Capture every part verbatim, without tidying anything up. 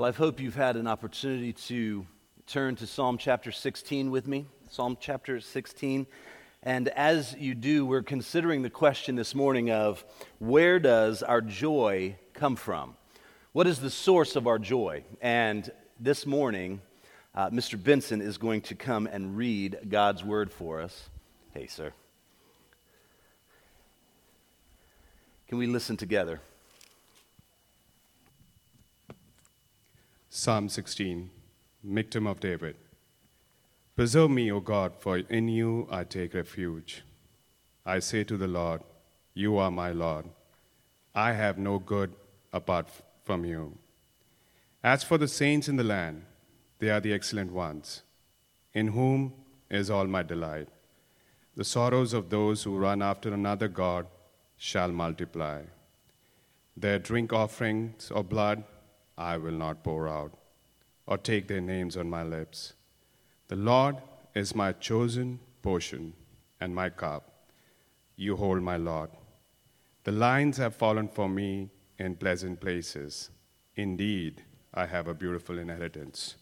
Well, I hope you've had an opportunity to turn to Psalm chapter sixteen with me. Psalm chapter sixteen. And as you do, we're considering the question this morning of where does our joy come from? What is the source of our joy? And this morning, uh, Mister Benson is going to come and read God's word for us. Hey, sir. Can we listen together? Psalm sixteen, Miktam of David. Preserve me, O God, for in you I take refuge. I say to the Lord, you are my Lord. I have no good apart from you. As for the saints in the land, they are the excellent ones, in whom is all my delight. The sorrows of those who run after another God shall multiply. Their drink offerings of blood I will not pour out, or take their names on my lips. The Lord is my chosen portion and my cup. You hold my lot. The lines have fallen for me in pleasant places. Indeed, I have a beautiful inheritance.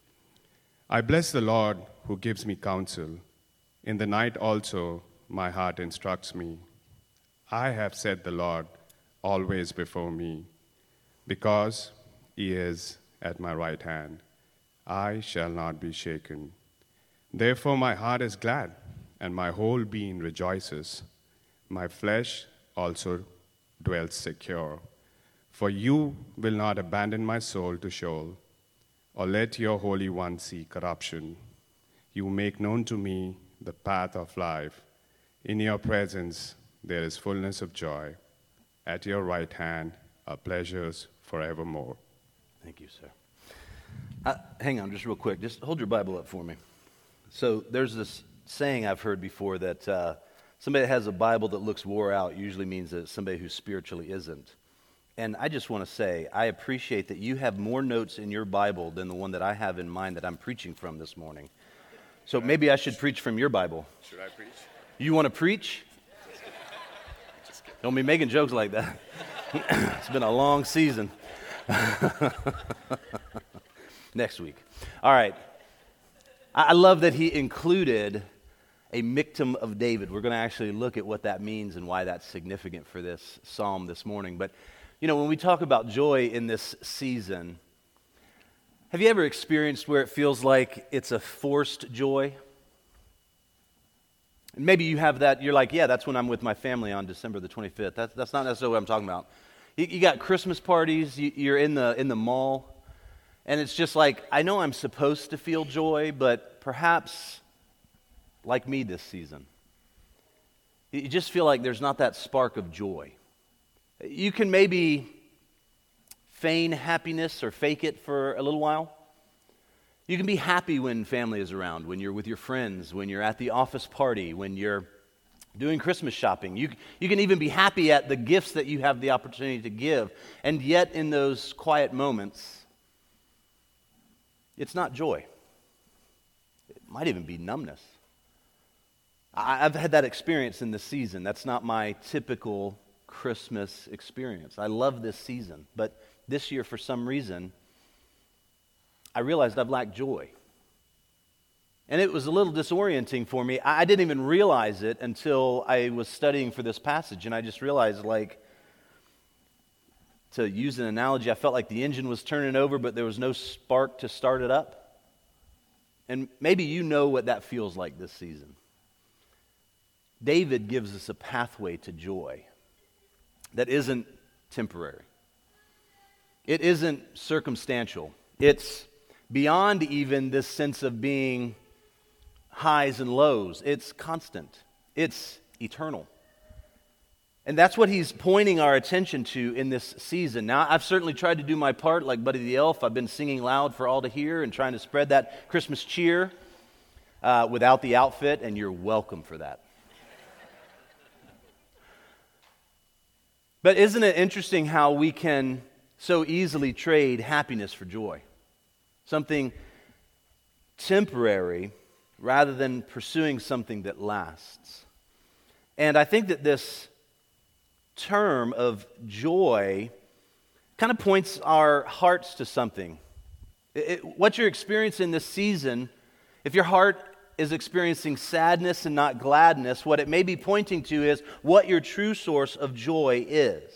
I bless the Lord who gives me counsel. In the night also my heart instructs me. I have set the Lord always before me, because he is at my right hand. I shall not be shaken. Therefore my heart is glad, and my whole being rejoices. My flesh also dwells secure. For you will not abandon my soul to Sheol, or let your Holy One see corruption. You make known to me the path of life. In your presence there is fullness of joy. At your right hand are pleasures forevermore. Thank you, sir. Uh, hang on just real quick. Just hold your Bible up for me. So there's this saying I've heard before that uh, somebody that has a Bible that looks wore out usually means that it's somebody who spiritually isn't. And I just want to say, I appreciate that you have more notes in your Bible than the one that I have in mind that I'm preaching from this morning. So maybe I should preach from your Bible. Should I preach? You want to preach? Don't be making jokes like that. It's been a long season. Next week. All right. I love that he included a Miktam of David. We're going to actually look at what that means and why that's significant for this psalm this morning. But, you know, when we talk about joy in this season, have you ever experienced where it feels like it's a forced joy? Maybe you have that, you're like, yeah, that's when I'm with my family on December the twenty-fifth. That's, that's not necessarily what I'm talking about. You, you got Christmas parties, you, you're in the in the mall, and it's just like, I know I'm supposed to feel joy, but perhaps like me this season, you just feel like there's not that spark of joy. You can maybe feign happiness or fake it for a little while. You can be happy when family is around, when you're with your friends, when you're at the office party, when you're doing Christmas shopping. You, you can even be happy at the gifts that you have the opportunity to give. And yet in those quiet moments, it's not joy. It might even be numbness. I, I've had that experience in this season. That's not my typical Christmas experience. I love this season, but this year for some reason, I realized I've lacked joy. And it was a little disorienting for me. I didn't even realize it until I was studying for this passage, and I just realized, like, to use an analogy, I felt like the engine was turning over, but there was no spark to start it up. And maybe you know what that feels like this season. David gives us a pathway to joy that isn't temporary. It isn't circumstantial. It's beyond even this sense of being highs and lows. It's constant. It's eternal. And that's what he's pointing our attention to in this season. Now, I've certainly tried to do my part like Buddy the Elf. I've been singing loud for all to hear and trying to spread that Christmas cheer uh, without the outfit, and you're welcome for that. But isn't it interesting how we can so easily trade happiness for joy? Something temporary rather than pursuing something that lasts. And I think that this term of joy kind of points our hearts to something It, it, what you're experiencing this season, if your heart is experiencing sadness and not gladness, what it may be pointing to is what your true source of joy is.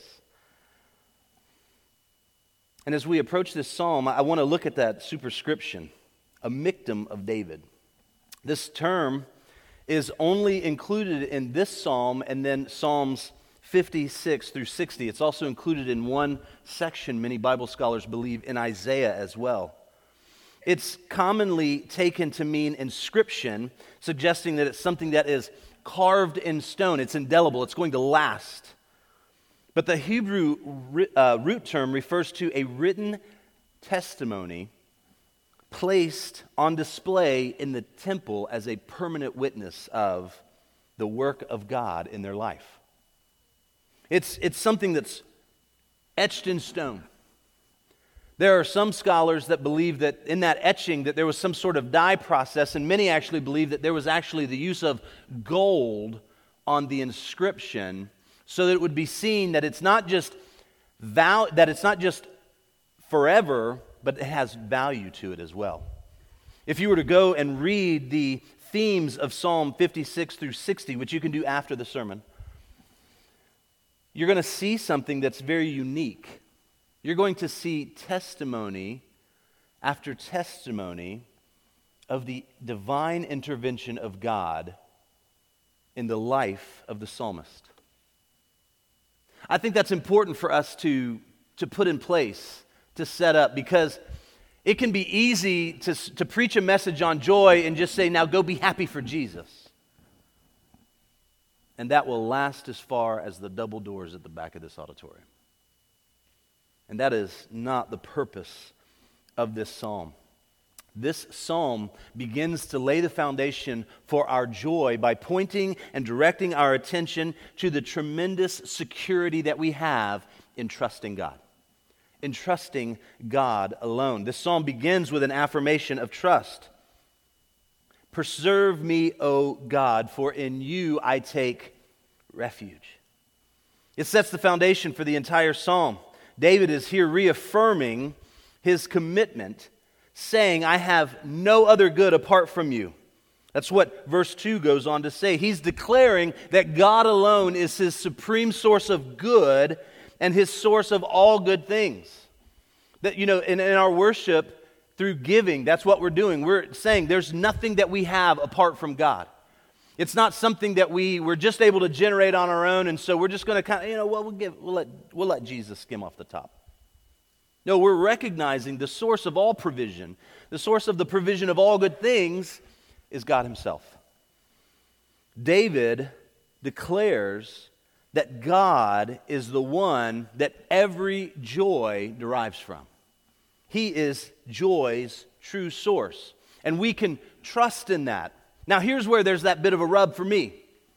And as we approach this psalm, I want to look at that superscription, a Michtam of David. This term is only included in this psalm and then Psalms fifty-six through sixty. It's also included in one section, many Bible scholars believe, in Isaiah as well. It's commonly taken to mean inscription, suggesting that it's something that is carved in stone. It's indelible. It's going to last. But the Hebrew uh, root term refers to a written testimony placed on display in the temple as a permanent witness of the work of God in their life. It's, it's something that's etched in stone. There are some scholars that believe that in that etching that there was some sort of dye process, and many actually believe that there was actually the use of gold on the inscription so that it would be seen that it's not just val- that it's not just forever, but it has value to it as well. If you were to go and read the themes of Psalm fifty-six through sixty, which you can do after the sermon, you're going to see something that's very unique. You're going to see testimony after testimony of the divine intervention of God in the life of the psalmist. I think that's important for us to, to put in place, to set up, because it can be easy to, to preach a message on joy and just say, now go be happy for Jesus. And that will last as far as the double doors at the back of this auditorium. And that is not the purpose of this psalm. This psalm begins to lay the foundation for our joy by pointing and directing our attention to the tremendous security that we have in trusting God. In trusting God alone. This psalm begins with an affirmation of trust. Preserve me, O God, for in you I take refuge. It sets the foundation for the entire psalm. David is here reaffirming his commitment, saying, I have no other good apart from you. That's what verse two goes on to say. He's declaring that God alone is his supreme source of good and his source of all good things. That, you know, in, in our worship, through giving, that's what we're doing. We're saying there's nothing that we have apart from God. It's not something that we were just able to generate on our own, and so we're just going to kind of, you know, well, we'll give, we'll let, we'll let Jesus skim off the top. No, we're recognizing the source of all provision, the source of the provision of all good things is God himself. David declares that God is the one that every joy derives from. He is joy's true source, and we can trust in that. Now, here's where there's that bit of a rub for me.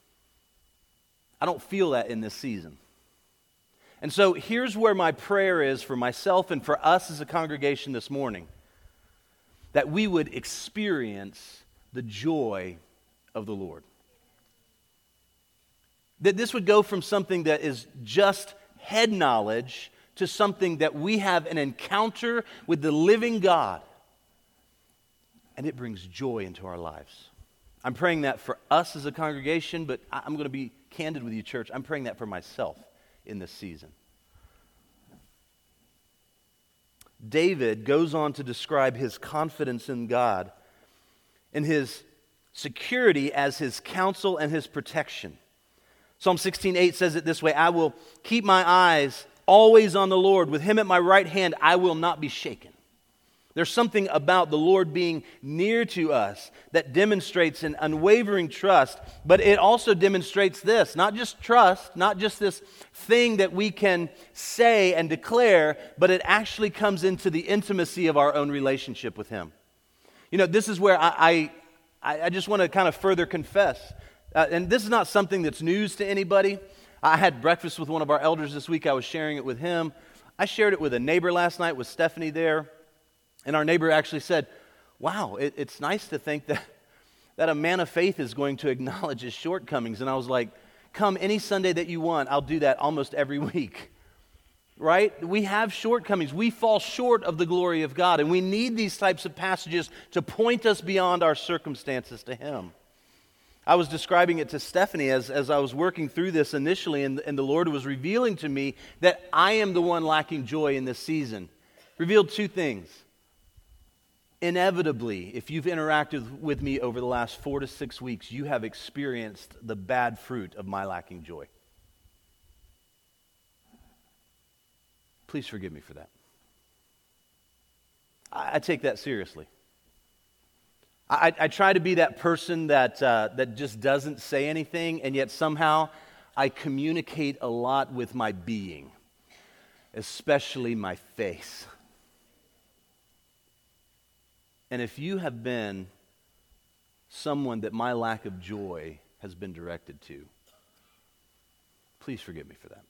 I don't feel that in this season. And so here's where my prayer is for myself and for us as a congregation this morning, that we would experience the joy of the Lord. That this would go from something that is just head knowledge to something that we have an encounter with the living God, and it brings joy into our lives. I'm praying that for us as a congregation, but I'm going to be candid with you, church. I'm praying that for myself in this season. David goes on to describe his confidence in God and his security as his counsel and his protection. Psalm sixteen eight says it this way, I will keep my eyes always on the Lord. With him at my right hand, I will not be shaken. There's something about the Lord being near to us that demonstrates an unwavering trust, but it also demonstrates this, not just trust, not just this thing that we can say and declare, but it actually comes into the intimacy of our own relationship with him. You know, this is where I, I, I just want to kind of further confess, uh, and this is not something that's news to anybody. I had breakfast with one of our elders this week. I was sharing it with him. I shared it with a neighbor last night with Stephanie there. And our neighbor actually said, wow, it, it's nice to think that, that a man of faith is going to acknowledge his shortcomings. And I was like, come any Sunday that you want, I'll do that almost every week. right? We have shortcomings. We fall short of the glory of God, and we need these types of passages to point us beyond our circumstances to Him. I was describing it to Stephanie as, as I was working through this initially, and, and the Lord was revealing to me that I am the one lacking joy in this season. Revealed two things. Inevitably, if you've interacted with me over the last four to six weeks, you have experienced the bad fruit of my lacking joy. Please forgive me for that. I, I take that seriously. I, I try to be that person that uh, that just doesn't say anything, and yet somehow I communicate a lot with my being, especially my face. And if you have been someone that my lack of joy has been directed to, please forgive me for that.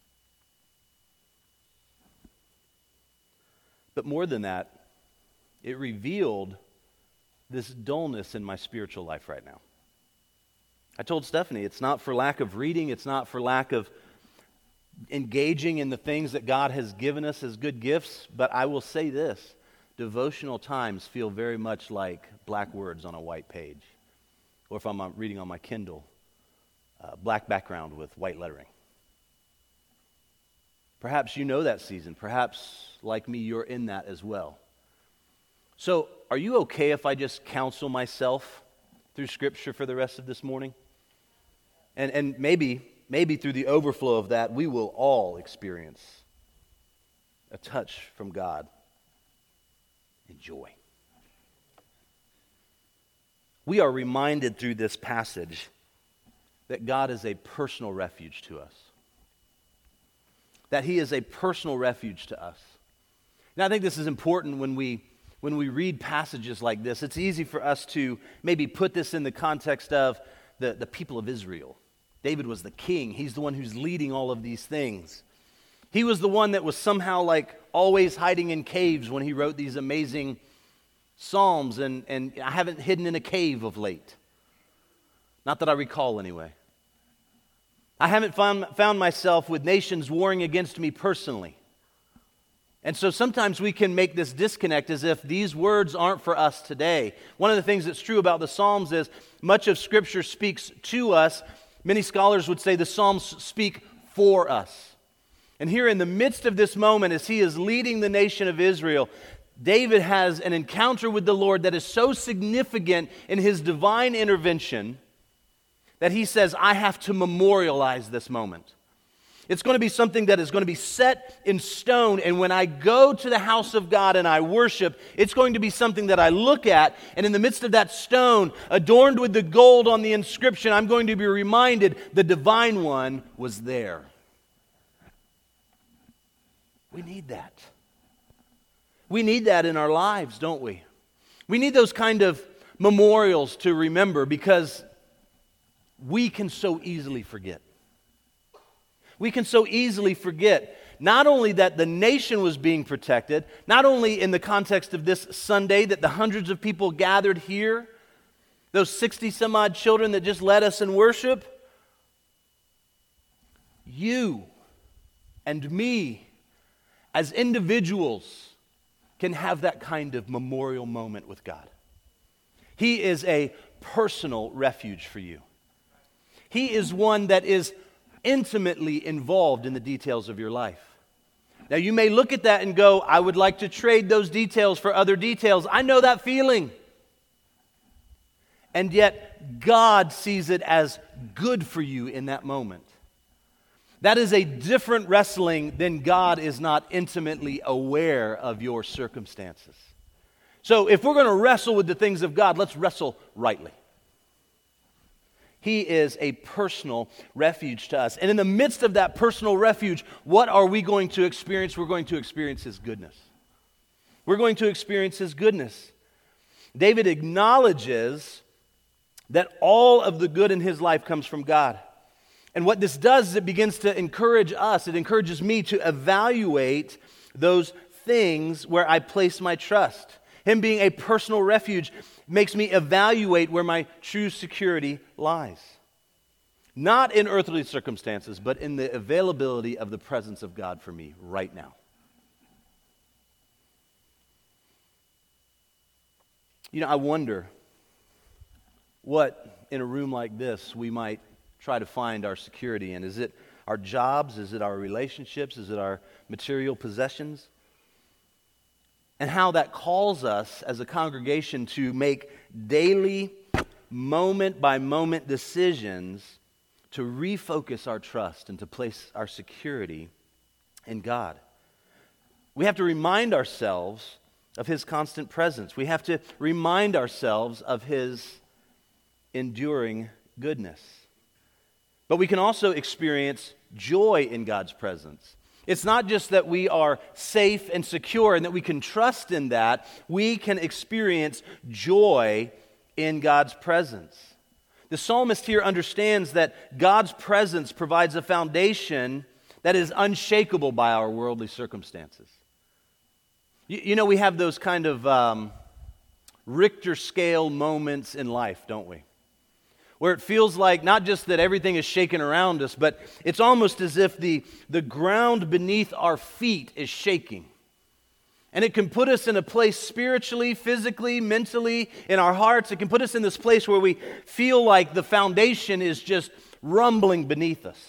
But more than that, it revealed this dullness in my spiritual life right now. I told Stephanie, it's not for lack of reading, it's not for lack of engaging in the things that God has given us as good gifts, but I will say this, devotional times feel very much like black words on a white page, or if I'm reading on my Kindle, uh, black background with white lettering. Perhaps you know that season. Perhaps, like me, you're in that as well. So, are you okay if I just counsel myself through Scripture for the rest of this morning? And and maybe, maybe through the overflow of that, we will all experience a touch from God and joy. We are reminded through this passage that God is a personal refuge to us. That He is a personal refuge to us. Now, I think this is important when we When we read passages like this. It's easy for us to maybe put this in the context of the, the people of Israel. David was the king. He's the one who's leading all of these things. He was the one that was somehow like always hiding in caves when he wrote these amazing psalms, and, and I haven't hidden in a cave of late. Not that I recall anyway. I haven't found, found myself with nations warring against me personally. And so sometimes we can make this disconnect as if these words aren't for us today. One of the things that's true about the Psalms is much of Scripture speaks to us. Many scholars would say the Psalms speak for us. And here in the midst of this moment, as he is leading the nation of Israel, David has an encounter with the Lord that is so significant in his divine intervention that he says, I have to memorialize this moment. It's going to be something that is going to be set in stone, and when I go to the house of God and I worship, it's going to be something that I look at, and in the midst of that stone, adorned with the gold on the inscription, I'm going to be reminded the divine one was there. We need that. We need that in our lives, don't we? We need those kind of memorials to remember because we can so easily forget. We can so easily forget not only that the nation was being protected, not only in the context of this Sunday that the hundreds of people gathered here, those sixty some odd children that just led us in worship, you and me as individuals can have that kind of memorial moment with God. He is a personal refuge for you. He is one that is intimately involved in the details of your life. Now you may look at that and go, I would like to trade those details for other details. I know that feeling. And yet God sees it as good for you in that moment. That is a different wrestling than God is not intimately aware of your circumstances. So if we're going to wrestle with the things of God, let's wrestle rightly. He is a personal refuge to us. And in the midst of that personal refuge, what are we going to experience? We're going to experience His goodness. We're going to experience His goodness. David acknowledges that all of the good in his life comes from God. And what this does is it begins to encourage us, it encourages me to evaluate those things where I place my trust. Him being a personal refuge makes me evaluate where my true security lies. Not in earthly circumstances, but in the availability of the presence of God for me right now. You know, I wonder what, in a room like this, we might try to find our security in. Is it our jobs? Is it our relationships? Is it our material possessions? And how that calls us as a congregation to make daily, moment-by-moment decisions to refocus our trust and to place our security in God. We have to remind ourselves of His constant presence. We have to remind ourselves of His enduring goodness. But we can also experience joy in God's presence. It's not just that we are safe and secure and that we can trust in that. We can experience joy in God's presence. The psalmist here understands that God's presence provides a foundation that is unshakable by our worldly circumstances. You, you know, we have those kind of um, Richter scale moments in life, don't we? Where it feels like not just that everything is shaking around us, but it's almost as if the, the ground beneath our feet is shaking. And it can put us in a place spiritually, physically, mentally, in our hearts. It can put us in this place where we feel like the foundation is just rumbling beneath us.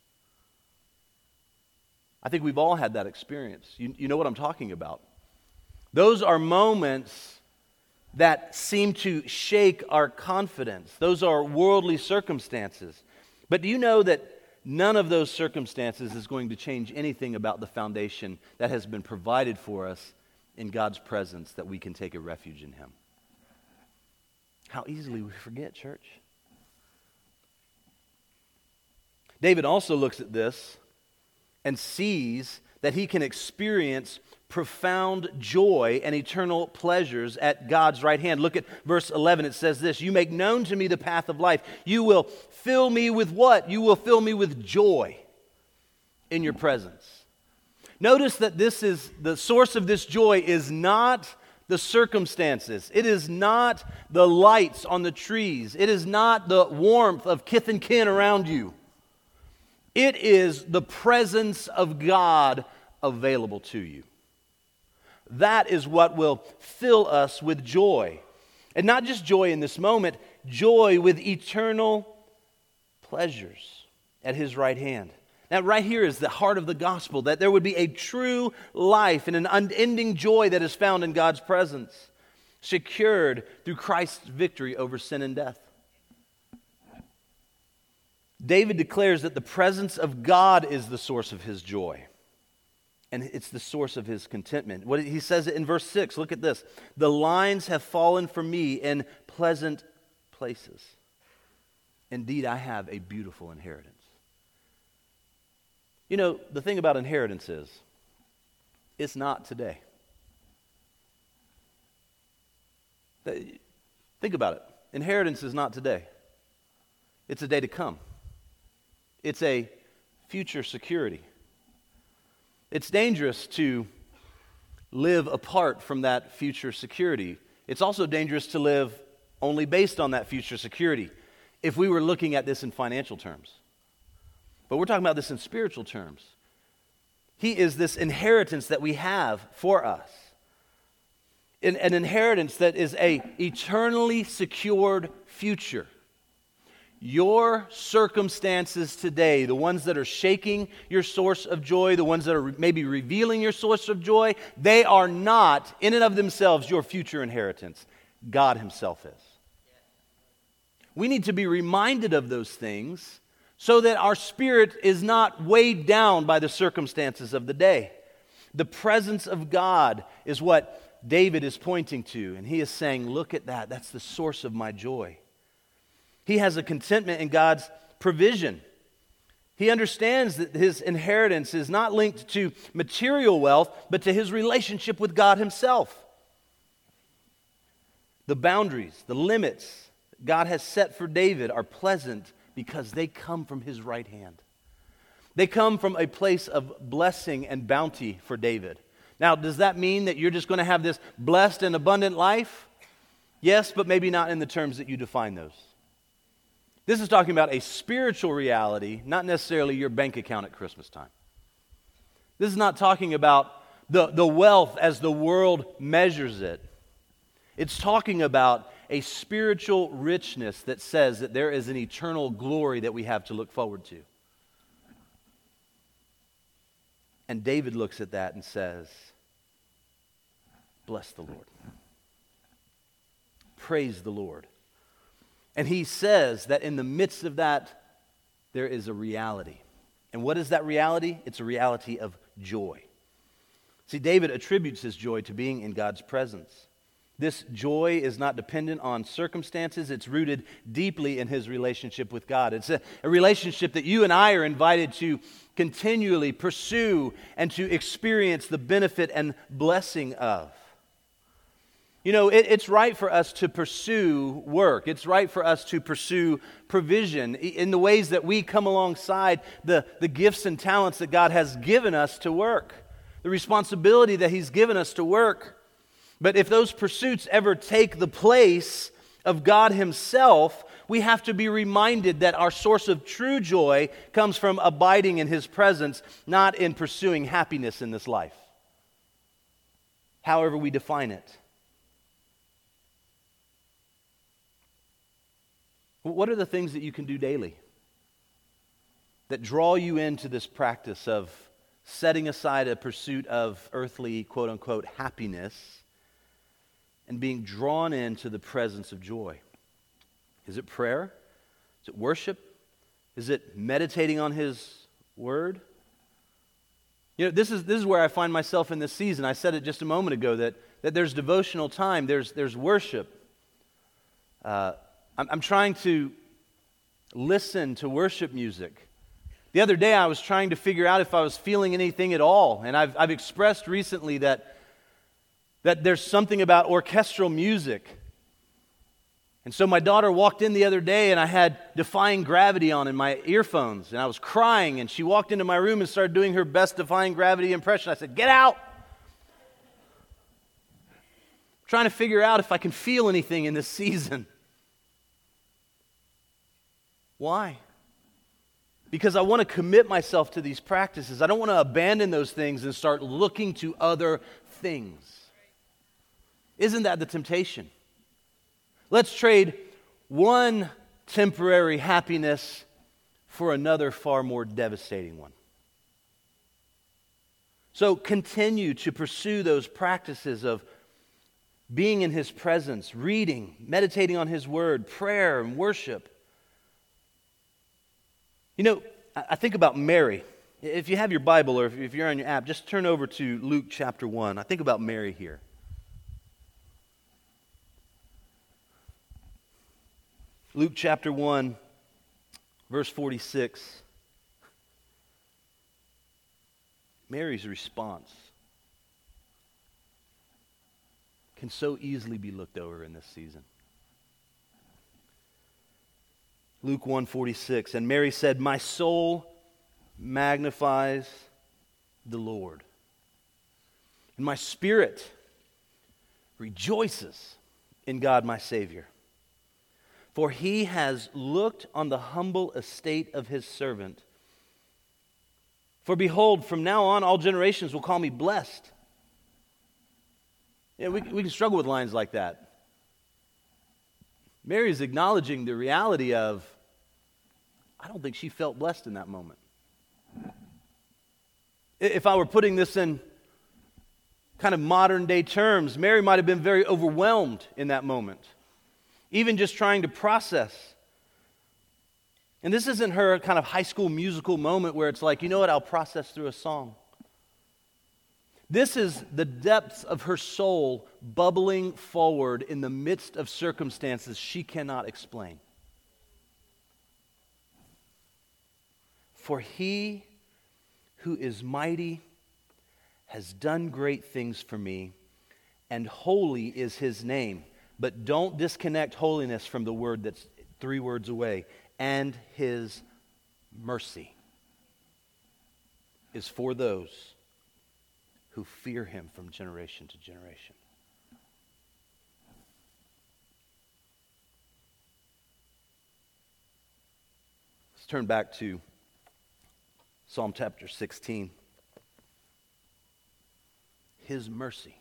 I think we've all had that experience. You, you know what I'm talking about. Those are moments that seem to shake our confidence. Those are worldly circumstances. But do you know that none of those circumstances is going to change anything about the foundation that has been provided for us in God's presence, that we can take a refuge in Him? How easily we forget, church. David also looks at this and sees that he can experience profound joy and eternal pleasures at God's right hand. Look at verse eleven. It says this: "You make known to me the path of life. You will fill me with what? You will fill me with joy in your presence." Notice that this is the source of this joy is not the circumstances. It is not the lights on the trees. It is not the warmth of kith and kin around you. It is the presence of God available to you. That is what will fill us with joy. And not just joy in this moment, joy with eternal pleasures at His right hand. Now, right here is the heart of the gospel, that there would be a true life and an unending joy that is found in God's presence, secured through Christ's victory over sin and death. David declares that the presence of God is the source of his joy, and it's the source of his contentment. What he says it in verse six. Look at this: "The lines have fallen for me in pleasant places. Indeed, I have a beautiful inheritance." You know, the thing about inheritance is, it's not today. Think about it. Inheritance is not today. It's a day to come. It's a future security. It's dangerous to live apart from that future security. It's also dangerous to live only based on that future security if we were looking at this in financial terms. But we're talking about this in spiritual terms. He is this inheritance that we have for us. An, an inheritance that is a eternally secured future. Your circumstances today, the ones that are shaking your source of joy, the ones that are maybe revealing your source of joy, they are not, in and of themselves, your future inheritance. God Himself is. We need to be reminded of those things so that our spirit is not weighed down by the circumstances of the day. The presence of God is what David is pointing to, and he is saying, look at that. That's the source of my joy. He has a contentment in God's provision. He understands that his inheritance is not linked to material wealth, but to his relationship with God Himself. The boundaries, the limits God has set for David are pleasant because they come from His right hand. They come from a place of blessing and bounty for David. Now, does that mean that you're just going to have this blessed and abundant life? Yes, but maybe not in the terms that you define those. This is talking about a spiritual reality, not necessarily your bank account at Christmas time. This is not talking about the, the wealth as the world measures it. It's talking about a spiritual richness that says that there is an eternal glory that we have to look forward to. And David looks at that and says, bless the Lord. Praise the Lord. And he says that in the midst of that, there is a reality. And what is that reality? It's a reality of joy. See, David attributes his joy to being in God's presence. This joy is not dependent on circumstances. It's rooted deeply in his relationship with God. It's a, a relationship that you and I are invited to continually pursue and to experience the benefit and blessing of. You know, it, it's right for us to pursue work. It's right for us to pursue provision in the ways that we come alongside the, the gifts and talents that God has given us to work, the responsibility that He's given us to work. But if those pursuits ever take the place of God Himself, we have to be reminded that our source of true joy comes from abiding in His presence, not in pursuing happiness in this life, however we define it. What are the things that you can do daily that draw you into this practice of setting aside a pursuit of earthly, quote-unquote, happiness and being drawn into the presence of joy? Is it prayer? Is it worship? Is it meditating on His Word? You know, this is this is where I find myself in this season. I said it just a moment ago that, that there's devotional time, there's, there's worship. Uh, I'm, I'm trying to listen to worship music. The other day I was trying to figure out if I was feeling anything at all, and I've, I've expressed recently that, that there's something about orchestral music. And so my daughter walked in the other day and I had Defying Gravity on in my earphones and I was crying, and she walked into my room and started doing her best Defying Gravity impression. I said, "Get out!" I'm trying to figure out if I can feel anything in this season. Why? Because I want to commit myself to these practices. I don't want to abandon those things and start looking to other things. Isn't that the temptation? Let's trade one temporary happiness for another far more devastating one. So continue to pursue those practices of being in His presence, reading, meditating on His Word, prayer and worship. You know, I think about Mary. If you have your Bible or if you're on your app, just turn over to Luke chapter one. I think about Mary here. Luke chapter one, verse forty-six. Mary's response can so easily be looked over in this season. Luke one forty-six, and Mary said, "My soul magnifies the Lord, and my spirit rejoices in God my Savior. For He has looked on the humble estate of His servant. For behold, from now on all generations will call me blessed." Yeah, we, we can struggle with lines like that. Mary is acknowledging the reality of, I don't think she felt blessed in that moment. If I were putting this in kind of modern day terms, Mary might have been very overwhelmed in that moment, even just trying to process. And this isn't her kind of high school musical moment where it's like, you know what, I'll process through a song. This is the depths of her soul bubbling forward in the midst of circumstances she cannot explain. For He who is mighty has done great things for me, and holy is His name. But don't disconnect holiness from the word that's three words away. And His mercy is for those who fear Him from generation to generation. turn back to Psalm chapter sixteen. His mercy.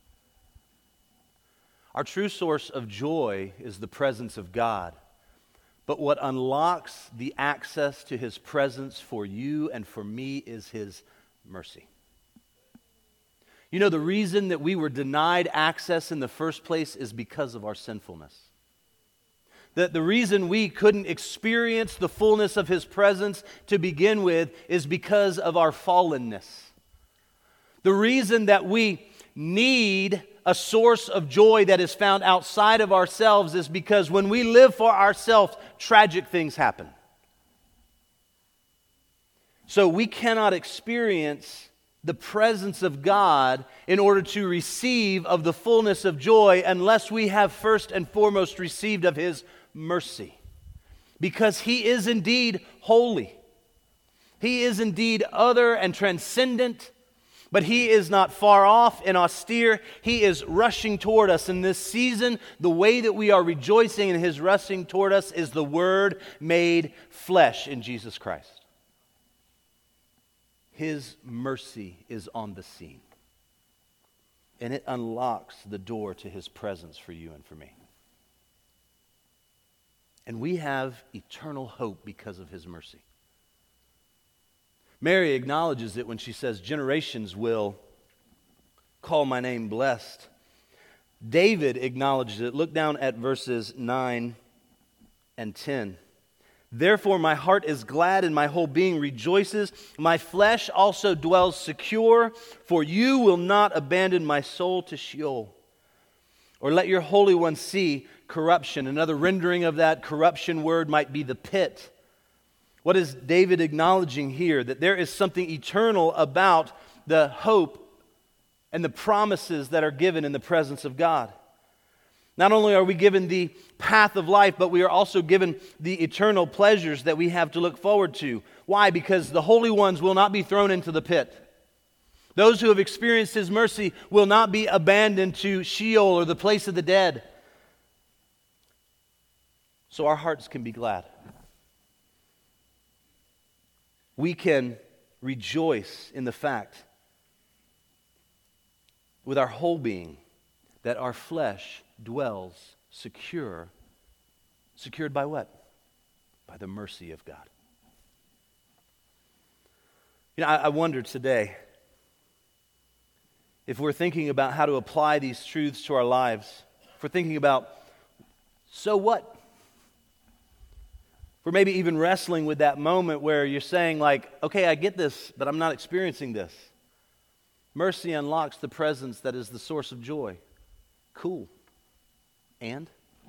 Our true source of joy is the presence of God. But what unlocks the access to His presence for you and for me is His mercy. You know, the reason that we were denied access in the first place is because of our sinfulness. The, the reason we couldn't experience the fullness of His presence to begin with is because of our fallenness. The reason that we need a source of joy that is found outside of ourselves is because when we live for ourselves, tragic things happen. So we cannot experience the presence of God in order to receive of the fullness of joy unless we have first and foremost received of His mercy. Because He is indeed holy. He is indeed other and transcendent. But He is not far off and austere. He is rushing toward us. In this season, the way that we are rejoicing in His rushing toward us is the Word made flesh in Jesus Christ. His mercy is on the scene. And it unlocks the door to His presence for you and for me. And we have eternal hope because of His mercy. Mary acknowledges it when she says, generations will call my name blessed. David acknowledges it. Look down at verses nine and ten. Therefore my heart is glad and my whole being rejoices. My flesh also dwells secure, for you will not abandon my soul to Sheol, or let your Holy One see corruption. Another rendering of that corruption word might be the pit. What is David acknowledging here? That there is something eternal about the hope and the promises that are given in the presence of God. Not only are we given the path of life, but we are also given the eternal pleasures that we have to look forward to. Why? Because the holy ones will not be thrown into the pit. Those who have experienced His mercy will not be abandoned to Sheol or the place of the dead. So our hearts can be glad. We can rejoice in the fact with our whole being that our flesh dwells secure. Secured by what? By the mercy of God. You know, I, I wonder today if we're thinking about how to apply these truths to our lives, if we're thinking about, so what? We're maybe even wrestling with that moment where you're saying like, okay, I get this, but I'm not experiencing this. Mercy unlocks the presence that is the source of joy. Cool. And?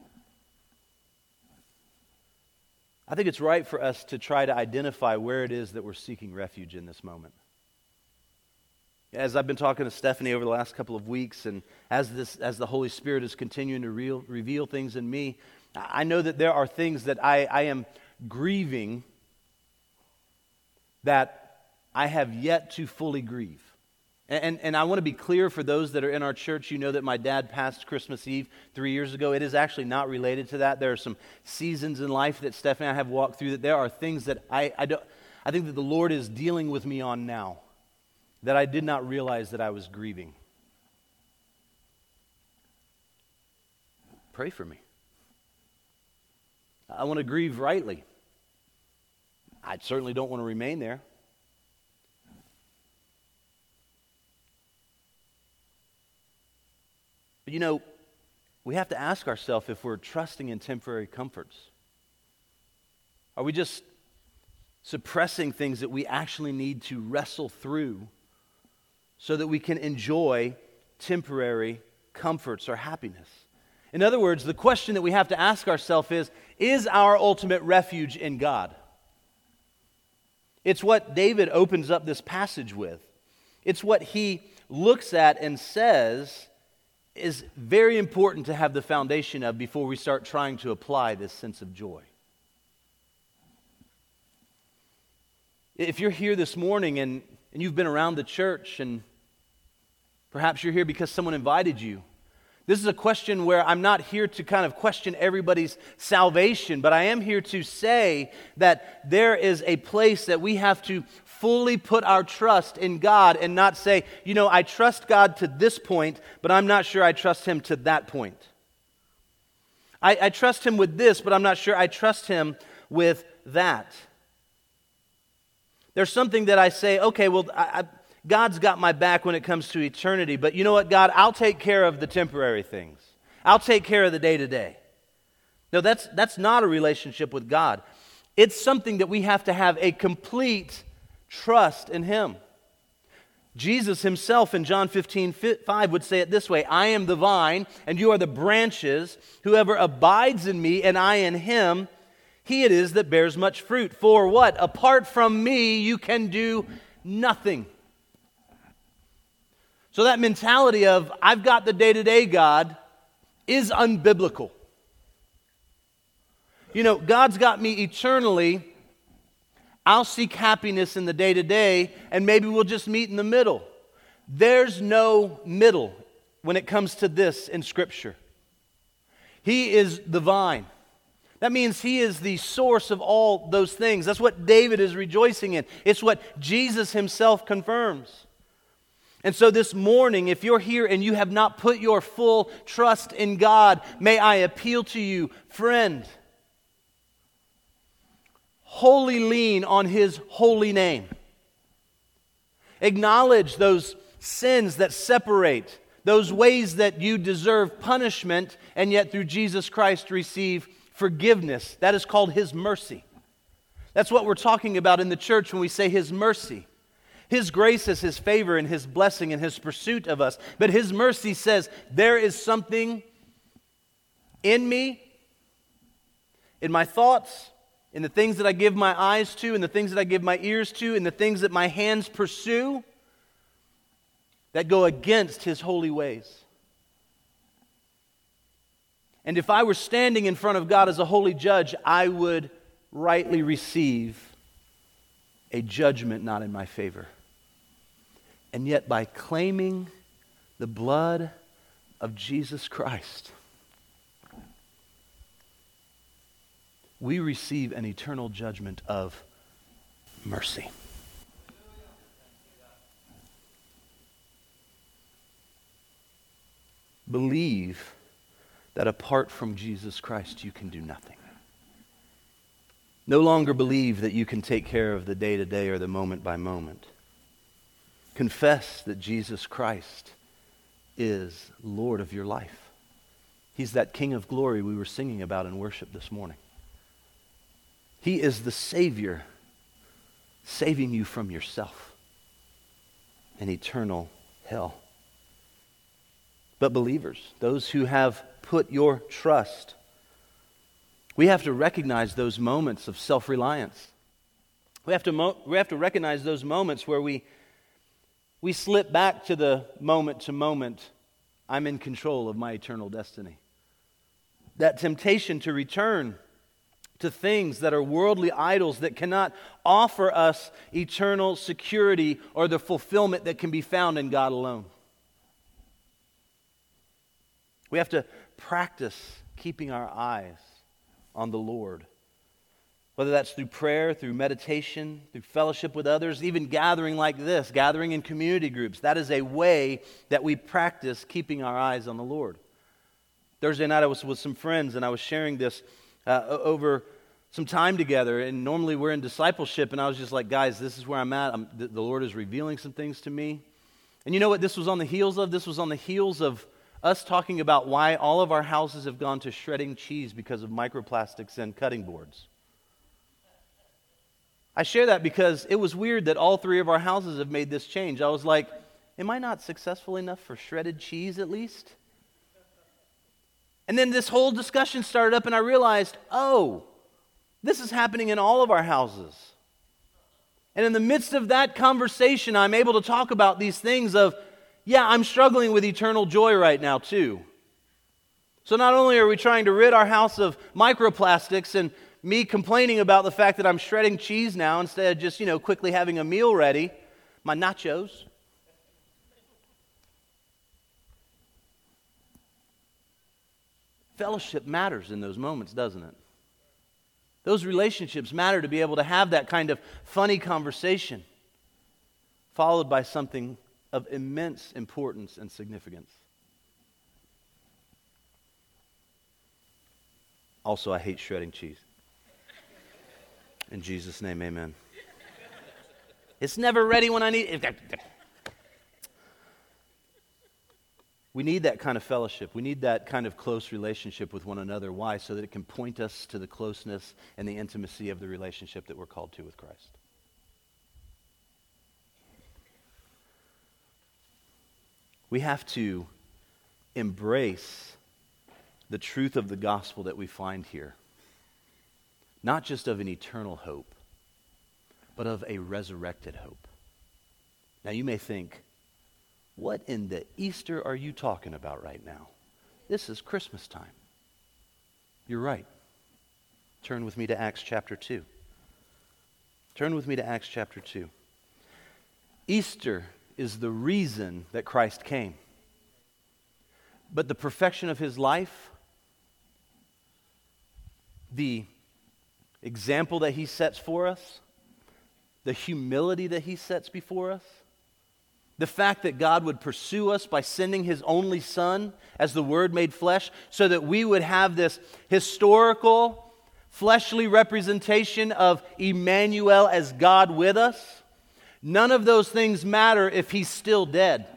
I think it's right for us to try to identify where it is that we're seeking refuge in this moment. As I've been talking to Stephanie over the last couple of weeks, and as this, as the Holy Spirit is continuing to real, reveal things in me, I know that there are things that I, I am grieving that I have yet to fully grieve. And, and, and I want to be clear for those that are in our church. You know that my dad passed Christmas Eve three years ago. It is actually not related to that. There are some seasons in life that Stephanie and I have walked through that there are things that I, I, don't, I think that the Lord is dealing with me on now that I did not realize that I was grieving. Pray for me. I want to grieve rightly. I certainly don't want to remain there. But you know, we have to ask ourselves if we're trusting in temporary comforts. Are we just suppressing things that we actually need to wrestle through so that we can enjoy temporary comforts or happiness? In other words, the question that we have to ask ourselves is, is our ultimate refuge in God? It's what David opens up this passage with. It's what he looks at and says is very important to have the foundation of before we start trying to apply this sense of joy. If you're here this morning and, and you've been around the church, and perhaps you're here because someone invited you, This is a question where I'm not here to kind of question everybody's salvation, but I am here to say that there is a place that we have to fully put our trust in God and not say, you know, I trust God to this point, but I'm not sure I trust Him to that point. I, I trust Him with this, but I'm not sure I trust Him with that. There's something that I say, okay, well, I, I, God's got my back when it comes to eternity, but you know what, God, I'll take care of the temporary things. I'll take care of the day-to-day. No, that's, that's not a relationship with God. It's something that we have to have a complete trust in Him. Jesus Himself in John fifteen five would say it this way, I am the vine, and you are the branches. Whoever abides in me, and I in him, he it is that bears much fruit. For what? Apart from me, you can do nothing. So that mentality of, I've got the day-to-day God, is unbiblical. You know, God's got me eternally. I'll seek happiness in the day-to-day, and maybe we'll just meet in the middle. There's no middle when it comes to this in Scripture. He is the vine. That means He is the source of all those things. That's what David is rejoicing in. It's what Jesus Himself confirms. And so this morning, if you're here and you have not put your full trust in God, may I appeal to you, friend, wholly lean on His holy name. Acknowledge those sins that separate, those ways that you deserve punishment, and yet through Jesus Christ receive forgiveness. That is called His mercy. That's what we're talking about in the church when we say His mercy. His grace is His favor and His blessing and His pursuit of us. But His mercy says, there is something in me, in my thoughts, in the things that I give my eyes to, in the things that I give my ears to, in the things that my hands pursue, that go against His holy ways. And if I were standing in front of God as a holy judge, I would rightly receive a judgment not in my favor. And yet by claiming the blood of Jesus Christ, we receive an eternal judgment of mercy. Believe that apart from Jesus Christ, you can do nothing. No longer believe that you can take care of the day-to-day or the moment by moment. Confess that Jesus Christ is Lord of your life. He's that King of glory we were singing about in worship this morning. He is the Savior, saving you from yourself and eternal hell. But believers, those who have put your trust, we have to recognize those moments of self-reliance. We have to mo- we have to recognize those moments where we we slip back to the moment to moment, I'm in control of my eternal destiny. That temptation to return to things that are worldly idols that cannot offer us eternal security or the fulfillment that can be found in God alone. We have to practice keeping our eyes on the Lord. Whether that's through prayer, through meditation, through fellowship with others, even gathering like this, gathering in community groups. That is a way that we practice keeping our eyes on the Lord. Thursday night I was with some friends and I was sharing this uh, over some time together. And normally we're in discipleship and I was just like, guys, this is where I'm at. I'm, the, the Lord is revealing some things to me. And you know what this was on the heels of? This was on the heels of us talking about why all of our houses have gone to shredding cheese because of microplastics and cutting boards. I share that because it was weird that all three of our houses have made this change. I was like, am I not successful enough for shredded cheese at least? And then this whole discussion started up and I realized, oh, this is happening in all of our houses. And in the midst of that conversation, I'm able to talk about these things of, yeah, I'm struggling with eternal joy right now too. So not only are we trying to rid our house of microplastics and me complaining about the fact that I'm shredding cheese now instead of just, you know, quickly having a meal ready, my nachos. Fellowship matters in those moments, doesn't it? Those relationships matter to be able to have that kind of funny conversation, followed by something of immense importance and significance. Also, I hate shredding cheese. In Jesus' name, amen. It's never ready when I need it. We need that kind of fellowship. We need that kind of close relationship with one another. Why? So that it can point us to the closeness and the intimacy of the relationship that we're called to with Christ. We have to embrace the truth of the gospel that we find here. Not just of an eternal hope, but of a resurrected hope. Now you may think, what in the Easter are you talking about right now? This is Christmas time. You're right. Turn with me to Acts chapter two. Turn with me to Acts chapter two. Easter is the reason that Christ came. But the perfection of his life, the example that he sets for us, the humility that he sets before us, the fact that God would pursue us by sending his only Son as the Word made flesh so that we would have this historical, fleshly representation of Emmanuel as God with us, none of those things matter if he's still dead.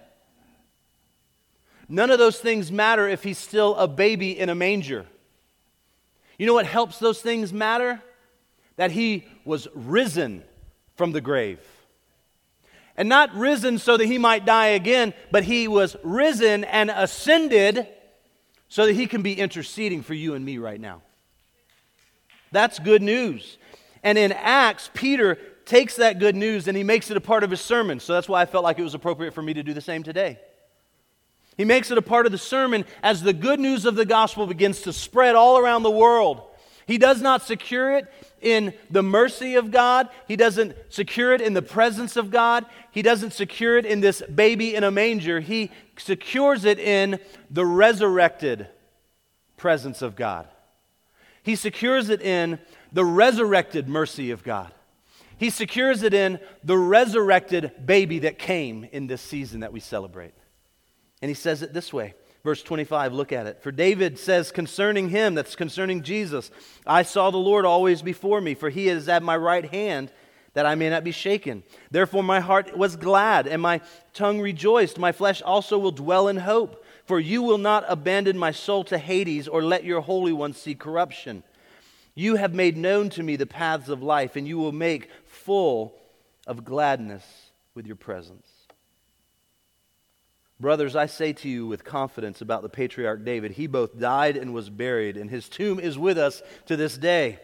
None of those things matter if he's still a baby in a manger. You know what helps those things matter? That he was risen from the grave. And not risen so that he might die again, but he was risen and ascended so that he can be interceding for you and me right now. That's good news. And in Acts, Peter takes that good news and he makes it a part of his sermon. So that's why I felt like it was appropriate for me to do the same today. He makes it a part of the sermon as the good news of the gospel begins to spread all around the world. He does not secure it in the mercy of God. He doesn't secure it in the presence of God. He doesn't secure it in this baby in a manger. He secures it in the resurrected presence of God. He secures it in the resurrected mercy of God. He secures it in the resurrected baby that came in this season that we celebrate. And he says it this way. Verse twenty-five, look at it. For David says concerning him, that's concerning Jesus, I saw the Lord always before me, for he is at my right hand, that I may not be shaken. Therefore my heart was glad, and my tongue rejoiced. My flesh also will dwell in hope. For you will not abandon my soul to Hades, or let your Holy One see corruption. You have made known to me the paths of life, and you will make full of gladness with your presence. Brothers, I say to you with confidence about the patriarch David, he both died and was buried, and his tomb is with us to this day.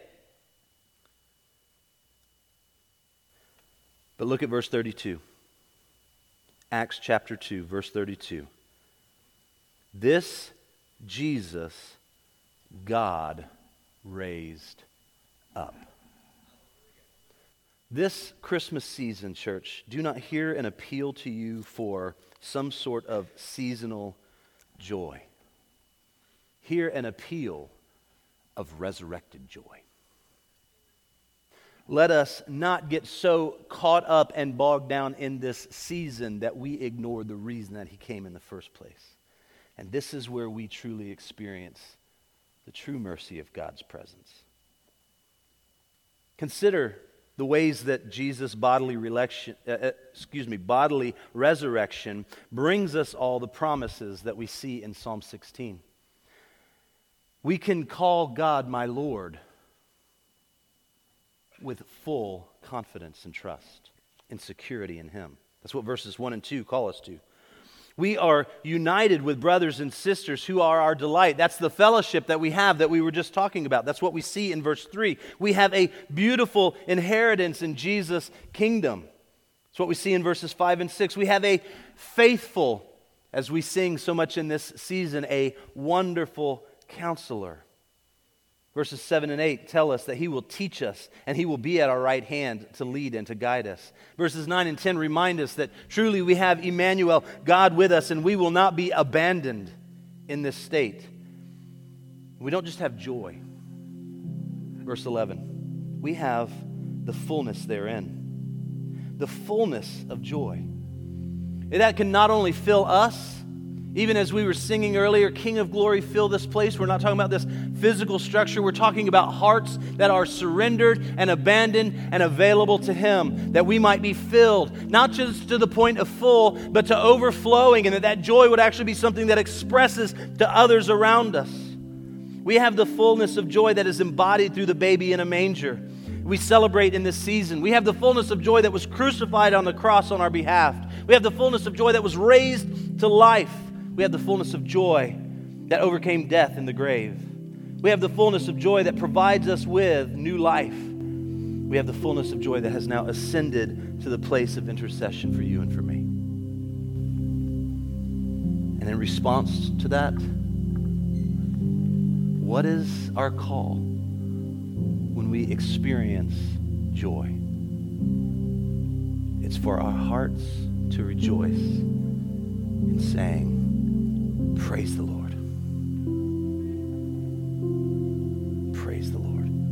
But look at verse thirty-two. Acts chapter two, verse thirty-two. This Jesus God raised up. This Christmas season, church, do not hear an appeal to you for some sort of seasonal joy. Hear an appeal of resurrected joy. Let us not get so caught up and bogged down in this season that we ignore the reason that he came in the first place. And this is where we truly experience the true mercy of God's presence. Consider the ways that Jesus' bodily election, uh, excuse me, bodily resurrection brings us all the promises that we see in Psalm sixteen. We can call God my Lord with full confidence and trust and security in him. That's what verses one and two call us to. We are united with brothers and sisters who are our delight. That's the fellowship that we have that we were just talking about. That's what we see in verse three. We have a beautiful inheritance in Jesus' kingdom. That's what we see in verses five and six. We have a faithful, as we sing so much in this season, a wonderful counselor. Verses seven and eight tell us that he will teach us and he will be at our right hand to lead and to guide us. Verses nine and ten remind us that truly we have Emmanuel, God with us, and we will not be abandoned in this state. We don't just have joy. Verse eleven, we have the fullness therein. The fullness of joy. And that can not only fill us, even as we were singing earlier, King of Glory, fill this place. We're not talking about this physical structure. We're talking about hearts that are surrendered and abandoned and available to Him, that we might be filled, not just to the point of full, but to overflowing, and that that joy would actually be something that expresses to others around us. We have the fullness of joy that is embodied through the baby in a manger. We celebrate in this season. We have the fullness of joy that was crucified on the cross on our behalf. We have the fullness of joy that was raised to life. We have the fullness of joy that overcame death in the grave. We have the fullness of joy that provides us with new life. We have the fullness of joy that has now ascended to the place of intercession for you and for me. And in response to that, what is our call when we experience joy? It's for our hearts to rejoice in saying, praise the Lord.